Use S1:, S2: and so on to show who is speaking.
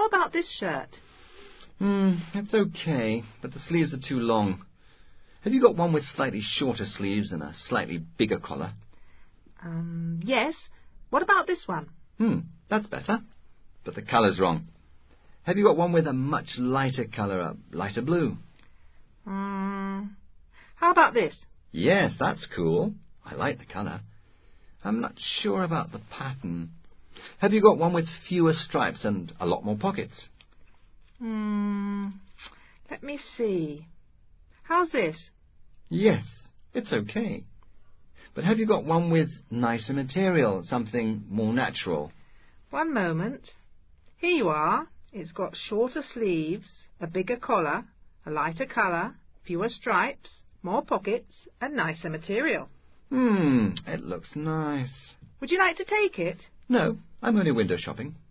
S1: about this shirt?
S2: It's okay, but the sleeves are too long. Have you got one with slightly shorter sleeves and a slightly bigger collar?
S1: Yes. What about this one?
S2: That's better. But the colour's wrong. Have you got one with a much lighter colour, a lighter blue?
S1: How about this?
S2: Yes, that's cool. I like the colour. I'm not sure about the pattern. Have you got one with fewer stripes and a lot more pockets?
S1: Let me see. How's this?
S2: Yes, it's okay. But have you got one with nicer material, something more natural?
S1: One moment. Here you are. It's got shorter sleeves, a bigger collar, a lighter colour, fewer stripes, more pockets, and nicer material.
S2: It looks nice.
S1: Would you like to take it?
S2: No, I'm only window shopping.